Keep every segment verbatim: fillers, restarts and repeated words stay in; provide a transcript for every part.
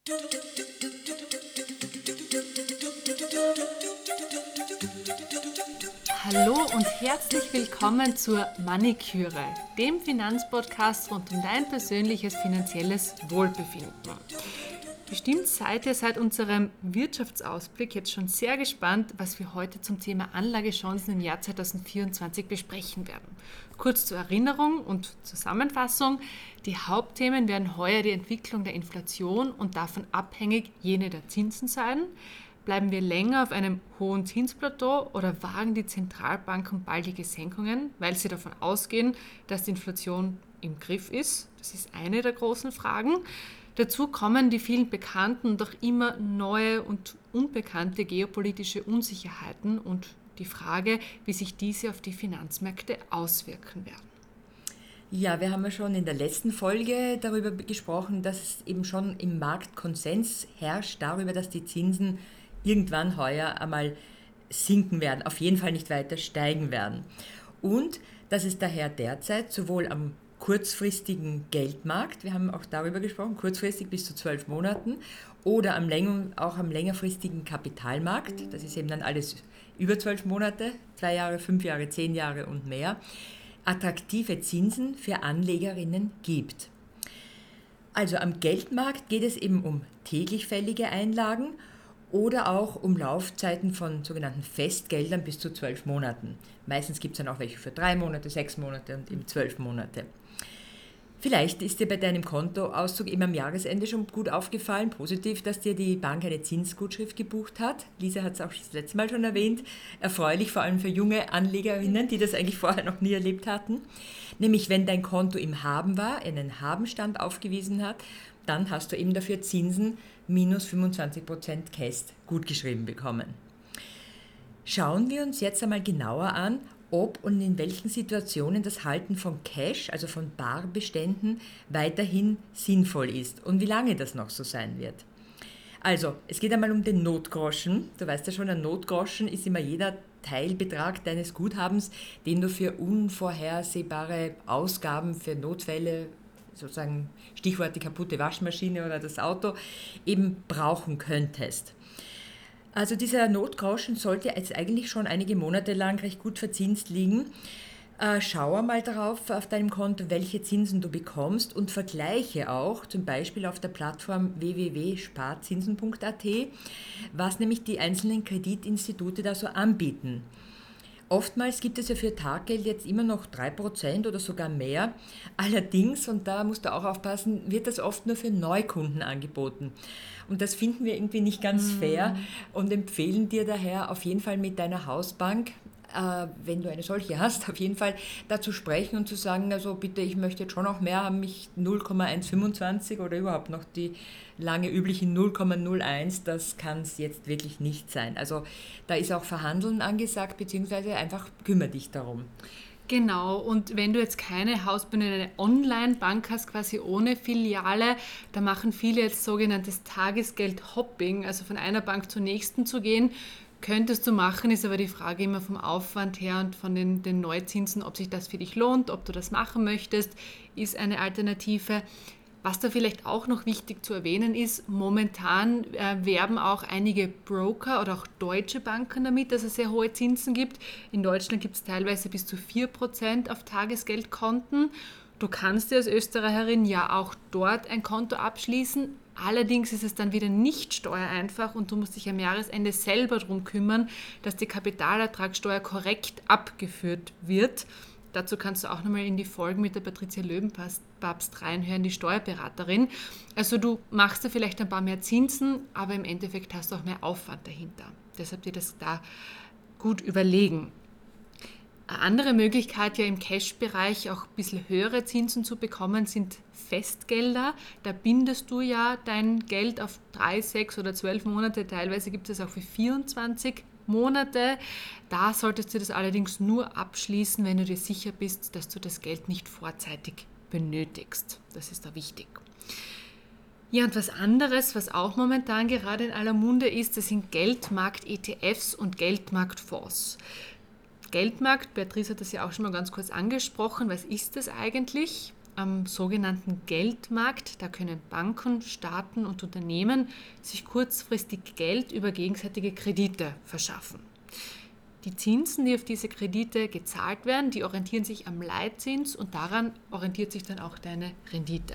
Hallo und herzlich willkommen zur Maniküre, dem Finanzpodcast rund um dein persönliches finanzielles Wohlbefinden. Bestimmt seid ihr seit unserem Wirtschaftsausblick jetzt schon sehr gespannt, was wir heute zum Thema Anlagechancen im Jahr zweitausendvierundzwanzig besprechen werden. Kurz zur Erinnerung und Zusammenfassung: Die Hauptthemen werden heuer die Entwicklung der Inflation und davon abhängig jene der Zinsen sein. Bleiben wir länger auf einem hohen Zinsplateau oder wagen die Zentralbanken baldige Senkungen, weil sie davon ausgehen, dass die Inflation im Griff ist? Das ist eine der großen Fragen. Dazu kommen die vielen bekannten und auch immer neue und unbekannte geopolitische Unsicherheiten und die Frage, wie sich diese auf die Finanzmärkte auswirken werden. Ja, wir haben ja schon in der letzten Folge darüber gesprochen, dass eben schon im Markt Konsens herrscht darüber, dass die Zinsen irgendwann heuer einmal sinken werden, auf jeden Fall nicht weiter steigen werden. Und dass es daher derzeit sowohl am kurzfristigen Geldmarkt, wir haben auch darüber gesprochen, kurzfristig bis zu zwölf Monaten, oder am läng- auch am längerfristigen Kapitalmarkt, das ist eben dann alles über zwölf Monate, zwei Jahre, fünf Jahre, zehn Jahre und mehr, attraktive Zinsen für Anlegerinnen gibt. Also am Geldmarkt geht es eben um täglich fällige Einlagen oder auch um Laufzeiten von sogenannten Festgeldern bis zu zwölf Monaten. Meistens gibt es dann auch welche für drei Monate, sechs Monate und eben zwölf Monate. Vielleicht ist dir bei deinem Kontoauszug eben am Jahresende schon gut aufgefallen, positiv, dass dir die Bank eine Zinsgutschrift gebucht hat. Lisa hat es auch das letzte Mal schon erwähnt. Erfreulich, vor allem für junge Anlegerinnen, die das eigentlich vorher noch nie erlebt hatten. Nämlich, wenn dein Konto im Haben war, einen Habenstand aufgewiesen hat, dann hast du eben dafür Zinsen minus fünfundzwanzig Prozent Käst gutgeschrieben bekommen. Schauen wir uns jetzt einmal genauer an, ob und in welchen Situationen das Halten von Cash, also von Barbeständen, weiterhin sinnvoll ist und wie lange das noch so sein wird. Also, es geht einmal um den Notgroschen. Du weißt ja schon, ein Notgroschen ist immer jeder Teilbetrag deines Guthabens, den du für unvorhersehbare Ausgaben, für Notfälle, sozusagen Stichwort die kaputte Waschmaschine oder das Auto, eben brauchen könntest. Also dieser Notgroschen sollte jetzt eigentlich schon einige Monate lang recht gut verzinst liegen. Äh, schau mal darauf auf deinem Konto, welche Zinsen du bekommst und vergleiche auch zum Beispiel auf der Plattform w w w punkt sparzinsen punkt a t, was nämlich die einzelnen Kreditinstitute da so anbieten. Oftmals gibt es ja für Taggeld jetzt immer noch drei Prozent oder sogar mehr. Allerdings, und da musst du auch aufpassen, wird das oft nur für Neukunden angeboten. Und das finden wir irgendwie nicht ganz fair und empfehlen dir daher auf jeden Fall mit deiner Hausbank, äh, wenn du eine solche hast, auf jeden Fall da zu sprechen und zu sagen, also bitte, ich möchte jetzt schon noch mehr haben, mich null Komma eins fünfundzwanzig oder überhaupt noch die lange üblichen null Komma null eins, das kann es jetzt wirklich nicht sein. Also da ist auch Verhandeln angesagt, beziehungsweise einfach kümmere dich darum. Genau, und wenn du jetzt keine Hausbank, eine Online-Bank hast, quasi ohne Filiale, da machen viele jetzt sogenanntes Tagesgeld-Hopping, also von einer Bank zur nächsten zu gehen. Könntest du machen, ist aber die Frage immer vom Aufwand her und von den, den Neuzinsen, ob sich das für dich lohnt, ob du das machen möchtest, ist eine Alternative. Was da vielleicht auch noch wichtig zu erwähnen ist, momentan äh, werben auch einige Broker oder auch deutsche Banken damit, dass es sehr hohe Zinsen gibt. In Deutschland gibt es teilweise bis zu vier Prozent auf Tagesgeldkonten. Du kannst dir als Österreicherin ja auch dort ein Konto abschließen. Allerdings ist es dann wieder nicht steuereinfach und du musst dich am Jahresende selber darum kümmern, dass die Kapitalertragssteuer korrekt abgeführt wird. Dazu kannst du auch nochmal in die Folgen mit der Patricia Löwenpapst reinhören, die Steuerberaterin. Also du machst da vielleicht ein paar mehr Zinsen, aber im Endeffekt hast du auch mehr Aufwand dahinter. Deshalb dir das da gut überlegen. Eine andere Möglichkeit, ja im Cash-Bereich auch ein bisschen höhere Zinsen zu bekommen, sind Festgelder. Da bindest du ja dein Geld auf drei, sechs oder zwölf Monate. Teilweise gibt es auch für vierundzwanzig Monate. Da solltest du das allerdings nur abschließen, wenn du dir sicher bist, dass du das Geld nicht vorzeitig benötigst. Das ist da wichtig. Ja, und was anderes, was auch momentan gerade in aller Munde ist, das sind Geldmarkt-E T Fs und Geldmarktfonds. Geldmarkt, Beatrice hat das ja auch schon mal ganz kurz angesprochen. Was ist das eigentlich? am sogenannten Geldmarkt. Da können Banken, Staaten und Unternehmen sich kurzfristig Geld über gegenseitige Kredite verschaffen. Die Zinsen, die auf diese Kredite gezahlt werden, die orientieren sich am Leitzins und daran orientiert sich dann auch deine Rendite.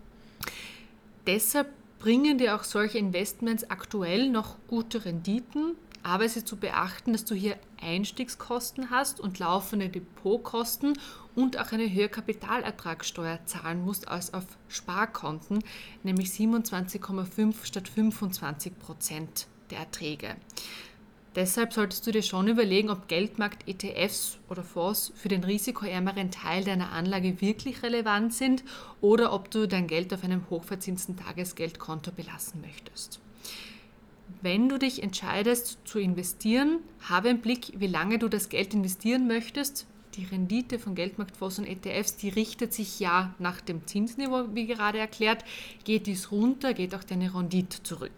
Deshalb bringen dir auch solche Investments aktuell noch gute Renditen, aber es ist zu beachten, dass du hier Einstiegskosten hast und laufende Depotkosten und auch eine höhere Kapitalertragssteuer zahlen musst als auf Sparkonten, nämlich siebenundzwanzig Komma fünf statt fünfundzwanzig Prozent der Erträge. Deshalb solltest du dir schon überlegen, ob Geldmarkt-E T Fs oder Fonds für den risikoärmeren Teil deiner Anlage wirklich relevant sind oder ob du dein Geld auf einem hochverzinsten Tagesgeldkonto belassen möchtest. Wenn du dich entscheidest zu investieren, habe im Blick, wie lange du das Geld investieren möchtest. Die Rendite von Geldmarktfonds und E T Fs, die richtet sich ja nach dem Zinsniveau, wie gerade erklärt. Geht dies runter, geht auch deine Rendite zurück.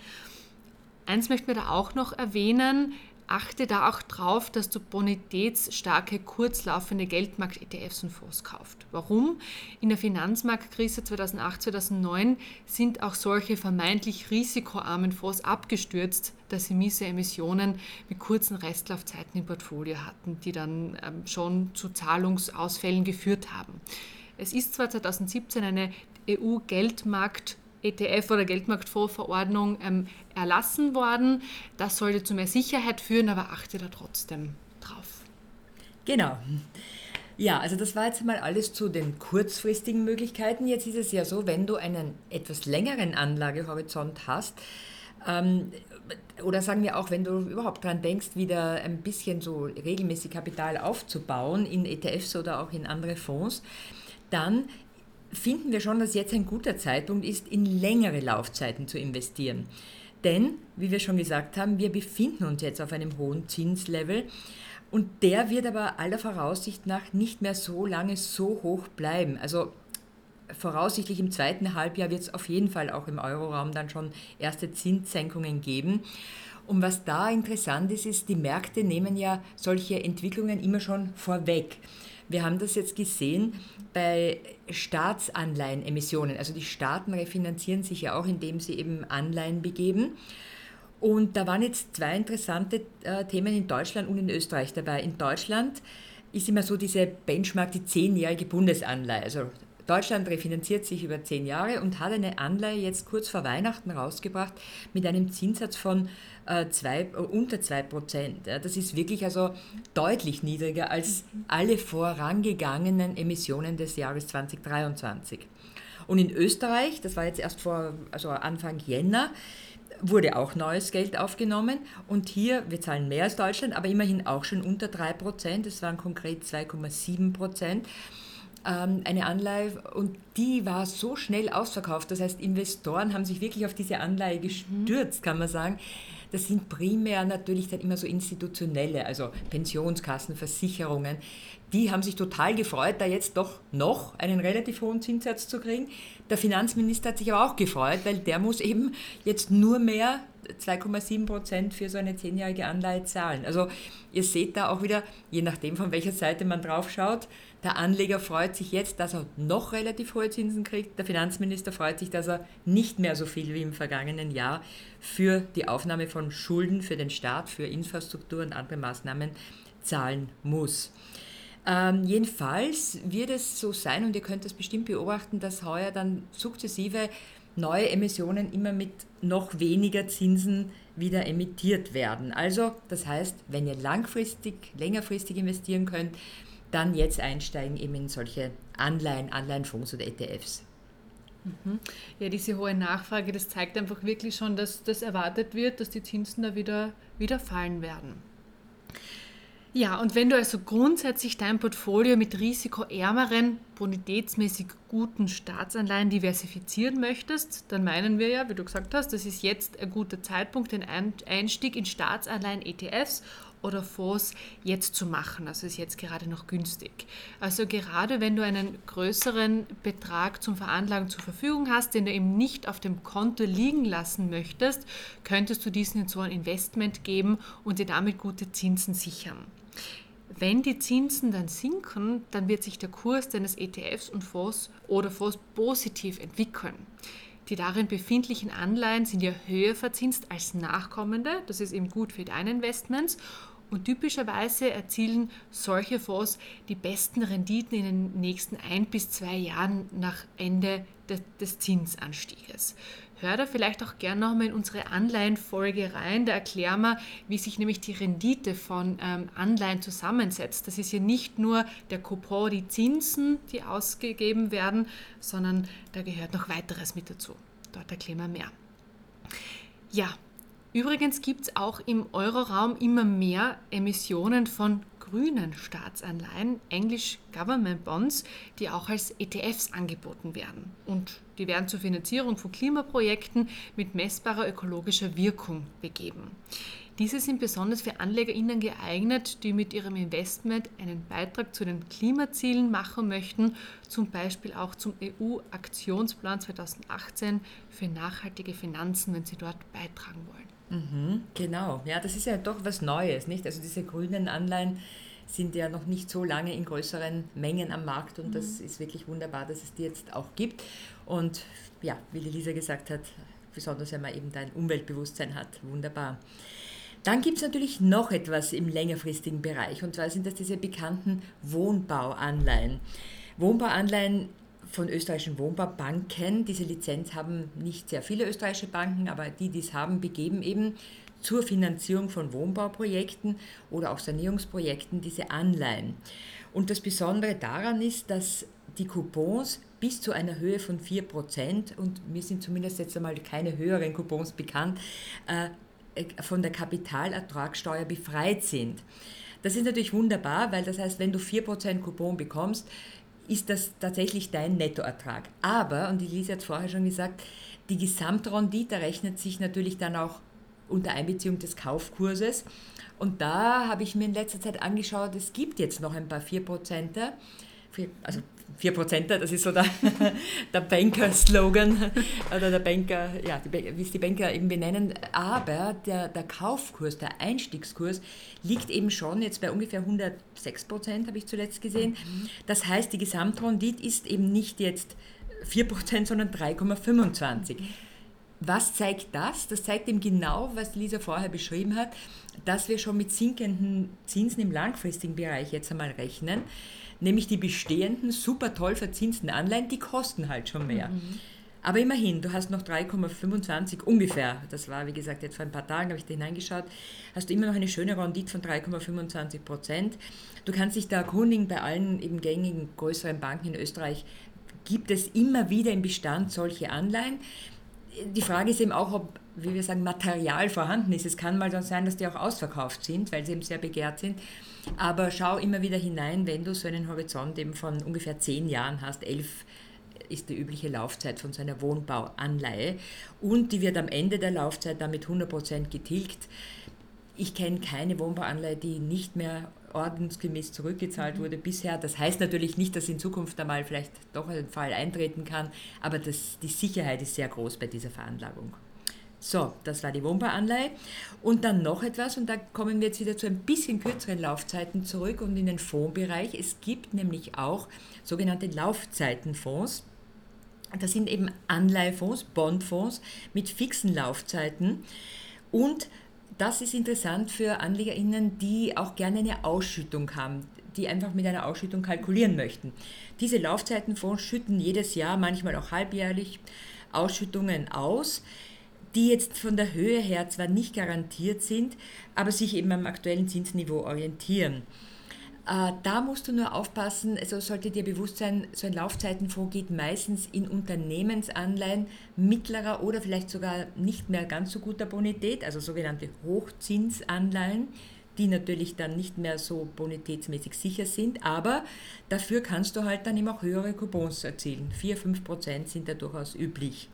Eins möchten wir da auch noch erwähnen, achte da auch drauf, dass du bonitätsstarke, kurzlaufende Geldmarkt-E T Fs und Fonds kaufst. Warum? In der Finanzmarktkrise zweitausendacht zweitausendneun sind auch solche vermeintlich risikoarmen Fonds abgestürzt, dass sie miese Emissionen mit kurzen Restlaufzeiten im Portfolio hatten, die dann ähm, schon zu Zahlungsausfällen geführt haben. Es ist zwar zweitausendsiebzehn eine E U-Geldmarkt- E T F oder Geldmarktfondsverordnung ähm, erlassen worden. Das sollte zu mehr Sicherheit führen, aber achte da trotzdem drauf. Genau. Ja, also das war jetzt mal alles zu den kurzfristigen Möglichkeiten. Jetzt ist es ja so, wenn du einen etwas längeren Anlagehorizont hast, ähm, oder sagen wir auch, wenn du überhaupt daran denkst, wieder ein bisschen so regelmäßig Kapital aufzubauen in E T Fs oder auch in andere Fonds, dann finden wir schon, dass jetzt ein guter Zeitpunkt ist, in längere Laufzeiten zu investieren. Denn, wie wir schon gesagt haben, wir befinden uns jetzt auf einem hohen Zinslevel und der wird aber aller Voraussicht nach nicht mehr so lange so hoch bleiben. Also voraussichtlich im zweiten Halbjahr wird es auf jeden Fall auch im Euroraum dann schon erste Zinssenkungen geben. Und was da interessant ist, ist, die Märkte nehmen ja solche Entwicklungen immer schon vorweg. Wir haben das jetzt gesehen bei Staatsanleihenemissionen. Also die Staaten refinanzieren sich ja auch, indem sie eben Anleihen begeben. Und da waren jetzt zwei interessante äh, Themen in Deutschland und in Österreich dabei. In Deutschland ist immer so diese Benchmark, die zehnjährige Bundesanleihe. Also Deutschland refinanziert sich über zehn Jahre und hat eine Anleihe jetzt kurz vor Weihnachten rausgebracht mit einem Zinssatz von äh, zwei, äh, unter zwei Prozent. Ja, das ist wirklich also deutlich niedriger als alle vorangegangenen Emissionen des Jahres zweitausenddreiundzwanzig. Und in Österreich, das war jetzt erst vor also Anfang Jänner, wurde auch neues Geld aufgenommen und hier, wir zahlen mehr als Deutschland, aber immerhin auch schon unter drei Prozent, es waren konkret zwei Komma sieben Prozent. Eine Anleihe und die war so schnell ausverkauft, das heißt Investoren haben sich wirklich auf diese Anleihe gestürzt, kann man sagen. Das sind primär natürlich dann immer so institutionelle, also Pensionskassen, Versicherungen, die haben sich total gefreut, da jetzt doch noch einen relativ hohen Zinssatz zu kriegen. Der Finanzminister hat sich aber auch gefreut, weil der muss eben jetzt nur mehr zwei Komma sieben Prozent für so eine zehnjährige Anleihe zahlen. Also ihr seht da auch wieder, je nachdem von welcher Seite man drauf schaut, der Anleger freut sich jetzt, dass er noch relativ hohe Zinsen kriegt. Der Finanzminister freut sich, dass er nicht mehr so viel wie im vergangenen Jahr für die Aufnahme von Schulden für den Staat, für Infrastruktur und andere Maßnahmen zahlen muss. Ähm, jedenfalls wird es so sein, und ihr könnt es bestimmt beobachten, dass heuer dann sukzessive neue Emissionen immer mit noch weniger Zinsen wieder emittiert werden. Also das heißt, wenn ihr langfristig, längerfristig investieren könnt, dann jetzt einsteigen eben in solche Anleihen, Anleihenfonds oder E T Fs. Ja, diese hohe Nachfrage, das zeigt einfach wirklich schon, dass das erwartet wird, dass die Zinsen da wieder, wieder fallen werden. Ja, und wenn du also grundsätzlich dein Portfolio mit risikoärmeren, bonitätsmäßig guten Staatsanleihen diversifizieren möchtest, dann meinen wir ja, wie du gesagt hast, das ist jetzt ein guter Zeitpunkt, den Einstieg in Staatsanleihen, E T Fs oder Fonds jetzt zu machen. Also ist jetzt gerade noch günstig. Also gerade wenn du einen größeren Betrag zum Veranlagen zur Verfügung hast, den du eben nicht auf dem Konto liegen lassen möchtest, könntest du diesen in so ein Investment geben und dir damit gute Zinsen sichern. Wenn die Zinsen dann sinken, dann wird sich der Kurs deines E T Fs und Fonds oder Fonds positiv entwickeln. Die darin befindlichen Anleihen sind ja höher verzinst als nachkommende, das ist eben gut für deine Investments. Und typischerweise erzielen solche Fonds die besten Renditen in den nächsten ein bis zwei Jahren nach Ende des, des Zinsanstieges. Hör da vielleicht auch gerne nochmal in unsere Anleihenfolge rein, da erklären wir, wie sich nämlich die Rendite von ähm, Anleihen zusammensetzt. Das ist ja nicht nur der Coupon, die Zinsen, die ausgegeben werden, sondern da gehört noch weiteres mit dazu. Dort erklären wir mehr. Ja, übrigens gibt es auch im Euroraum immer mehr Emissionen von grünen Staatsanleihen, englisch Government Bonds, die auch als E T Fs angeboten werden. Und die werden zur Finanzierung von Klimaprojekten mit messbarer ökologischer Wirkung begeben. Diese sind besonders für AnlegerInnen geeignet, die mit ihrem Investment einen Beitrag zu den Klimazielen machen möchten, zum Beispiel auch zum E U-Aktionsplan zweitausendachtzehn für nachhaltige Finanzen, wenn sie dort beitragen wollen. Mhm, genau, ja, das ist ja doch was Neues, nicht? Also diese grünen Anleihen sind ja noch nicht so lange in größeren Mengen am Markt und mhm. das ist wirklich wunderbar, dass es die jetzt auch gibt. Und ja, wie die Lisa gesagt hat, besonders wenn man eben da ein Umweltbewusstsein hat, wunderbar. Dann gibt es natürlich noch etwas im längerfristigen Bereich und zwar sind das diese bekannten Wohnbauanleihen. Wohnbauanleihen von österreichischen Wohnbaubanken. Diese Lizenz haben nicht sehr viele österreichische Banken, aber die, die es haben, begeben eben zur Finanzierung von Wohnbauprojekten oder auch Sanierungsprojekten diese Anleihen. Und das Besondere daran ist, dass die Coupons bis zu einer Höhe von vier Prozent, und mir sind zumindest jetzt einmal keine höheren Coupons bekannt, äh, von der Kapitalertragssteuer befreit sind. Das ist natürlich wunderbar, weil das heißt, wenn du vier Prozent Coupon bekommst, ist das tatsächlich dein Nettoertrag. Aber, und die Lisa hat vorher schon gesagt, die Gesamtrendite rechnet sich natürlich dann auch unter Einbeziehung des Kaufkurses. Und da habe ich mir in letzter Zeit angeschaut, es gibt jetzt noch ein paar vier Prozenter, also vier Prozenter, das ist so der, der Banker-Slogan oder der Banker, ja, wie es die Banker eben benennen, aber der, der Kaufkurs, der Einstiegskurs liegt eben schon jetzt bei ungefähr hundertsechs Prozent, habe ich zuletzt gesehen. Das heißt, die Gesamtrendite ist eben nicht jetzt vier Prozent, sondern drei Komma fünfundzwanzig. Was zeigt das? Das zeigt eben genau, was Lisa vorher beschrieben hat, dass wir schon mit sinkenden Zinsen im langfristigen Bereich jetzt einmal rechnen. Nämlich die bestehenden, super toll verzinsten Anleihen, die kosten halt schon mehr. Mhm. Aber immerhin, du hast noch drei Komma fünfundzwanzig ungefähr, das war wie gesagt jetzt vor ein paar Tagen, habe ich da hineingeschaut, hast du immer noch eine schöne Rendite von drei Komma fünfundzwanzig Prozent. Du kannst dich da erkundigen, bei allen eben gängigen größeren Banken in Österreich gibt es immer wieder im Bestand solche Anleihen. Die Frage ist eben auch, ob, wie wir sagen, Material vorhanden ist. Es kann mal dann sein, dass die auch ausverkauft sind, weil sie eben sehr begehrt sind. Aber schau immer wieder hinein, wenn du so einen Horizont eben von ungefähr zehn Jahren hast. Elf ist die übliche Laufzeit von so einer Wohnbauanleihe. Und die wird am Ende der Laufzeit dann mit hundert Prozent getilgt. Ich kenne keine Wohnbauanleihe, die nicht mehr ordnungsgemäß zurückgezahlt wurde bisher. Das heißt natürlich nicht, dass in Zukunft einmal vielleicht doch ein Fall eintreten kann, aber das, die Sicherheit ist sehr groß bei dieser Veranlagung. So, das war die Wohnbauanleihe. Und dann noch etwas, und da kommen wir jetzt wieder zu ein bisschen kürzeren Laufzeiten zurück und in den Fondsbereich. Es gibt nämlich auch sogenannte Laufzeitenfonds. Das sind eben Anleihefonds, Bondfonds mit fixen Laufzeiten. Und das ist interessant für AnlegerInnen, die auch gerne eine Ausschüttung haben, die einfach mit einer Ausschüttung kalkulieren möchten. Diese Laufzeitenfonds schütten jedes Jahr, manchmal auch halbjährlich, Ausschüttungen aus, die jetzt von der Höhe her zwar nicht garantiert sind, aber sich eben am aktuellen Zinsniveau orientieren. Äh, da musst du nur aufpassen, also sollte dir bewusst sein, so ein Laufzeitenfonds geht meistens in Unternehmensanleihen mittlerer oder vielleicht sogar nicht mehr ganz so guter Bonität, also sogenannte Hochzinsanleihen, die natürlich dann nicht mehr so bonitätsmäßig sicher sind, aber dafür kannst du halt dann immer auch höhere Coupons erzielen. vier bis fünf Prozent sind da durchaus üblich.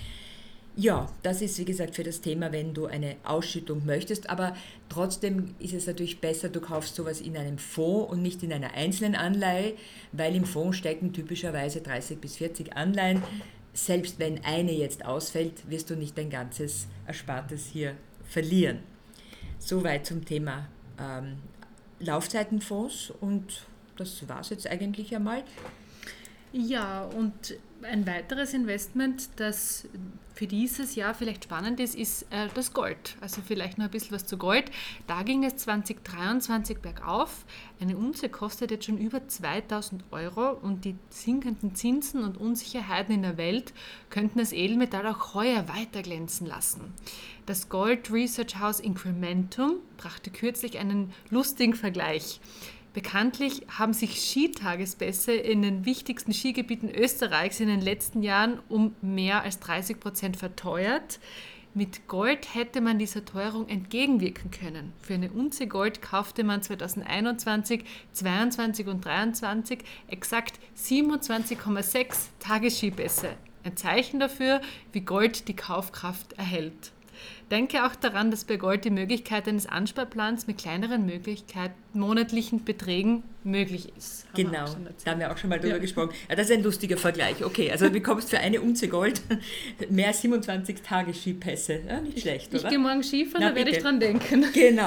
Ja, das ist wie gesagt für das Thema, wenn du eine Ausschüttung möchtest, aber trotzdem ist es natürlich besser, du kaufst sowas in einem Fonds und nicht in einer einzelnen Anleihe, weil im Fonds stecken typischerweise dreißig bis vierzig Anleihen. Selbst wenn eine jetzt ausfällt, wirst du nicht dein ganzes Erspartes hier verlieren. Soweit zum Thema ähm, Laufzeitenfonds und das war es jetzt eigentlich einmal. Ja, und ein weiteres Investment, das für dieses Jahr vielleicht spannend ist, ist äh, das Gold. Also vielleicht noch ein bisschen was zu Gold. Da ging es zwanzig dreiundzwanzig bergauf. Eine Unze kostet jetzt schon über zweitausend Euro und die sinkenden Zinsen und Unsicherheiten in der Welt könnten das Edelmetall auch heuer weiter glänzen lassen. Das Gold Research House Incrementum brachte kürzlich einen lustigen Vergleich. Bekanntlich haben sich Skitagespässe in den wichtigsten Skigebieten Österreichs in den letzten Jahren um mehr als dreißig Prozent verteuert. Mit Gold hätte man dieser Teuerung entgegenwirken können. Für eine Unze Gold kaufte man zweitausendeinundzwanzig, zweiundzwanzig und dreiundzwanzig exakt siebenundzwanzig Komma sechs Tagesskipässe. Ein Zeichen dafür, wie Gold die Kaufkraft erhält. Denke auch daran, dass bei Gold die Möglichkeit eines Ansparplans mit kleineren Möglichkeiten, monatlichen Beträgen möglich ist. Haben genau, da haben wir auch schon mal drüber ja. gesprochen. Ja, das ist ein lustiger Vergleich. Okay, also du bekommst für eine Unze Gold mehr als siebenundzwanzig Tage Skipässe. Ja, nicht schlecht, ich, oder? Ich gehe morgen Skifahren, Na, da werde ich dran denken. Genau.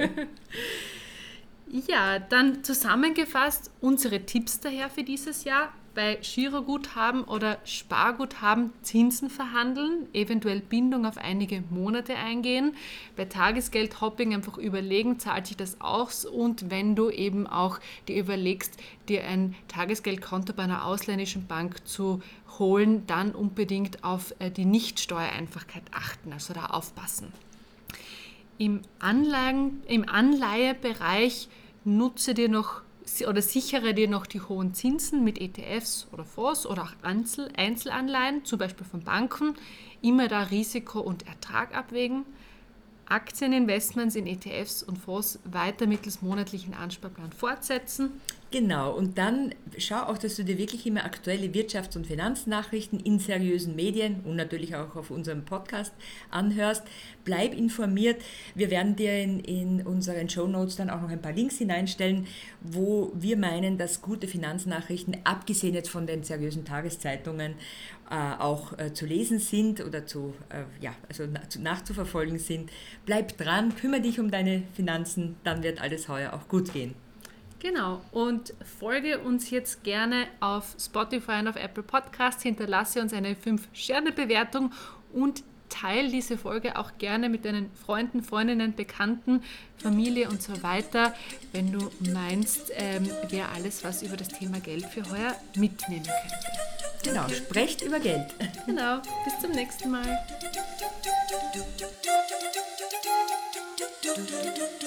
Ja, dann zusammengefasst unsere Tipps daher für dieses Jahr. Bei Giroguthaben oder Sparguthaben Zinsen verhandeln, eventuell Bindung auf einige Monate eingehen. Bei Tagesgeldhopping einfach überlegen, zahlt sich das aus, und wenn du eben auch dir überlegst, dir ein Tagesgeldkonto bei einer ausländischen Bank zu holen, dann unbedingt auf die Nichtsteuereinfachkeit achten, also da aufpassen. Im Anlagen, im Anleihebereich nutze dir noch oder sichere dir noch die hohen Zinsen mit E T Fs oder Fonds oder auch Einzel- Einzelanleihen, zum Beispiel von Banken. Immer da Risiko und Ertrag abwägen. Aktieninvestments in E T Fs und Fonds weiter mittels monatlichen Ansparplan fortsetzen. Genau, und dann schau auch, dass du dir wirklich immer aktuelle Wirtschafts- und Finanznachrichten in seriösen Medien und natürlich auch auf unserem Podcast anhörst. Bleib informiert. Wir werden dir in, in unseren Shownotes dann auch noch ein paar Links hineinstellen, wo wir meinen, dass gute Finanznachrichten, abgesehen jetzt von den seriösen Tageszeitungen, äh, auch äh, zu lesen sind oder zu, äh, ja, also na, zu, nachzuverfolgen sind. Bleib dran, kümmere dich um deine Finanzen, dann wird alles heuer auch gut gehen. Genau, und folge uns jetzt gerne auf Spotify und auf Apple Podcasts, hinterlasse uns eine fünf Sterne Bewertung und teile diese Folge auch gerne mit deinen Freunden, Freundinnen, Bekannten, Familie und so weiter, wenn du meinst, ähm, wer alles was über das Thema Geld für heuer mitnehmen könnte. Genau, sprecht über Geld. Genau, bis zum nächsten Mal.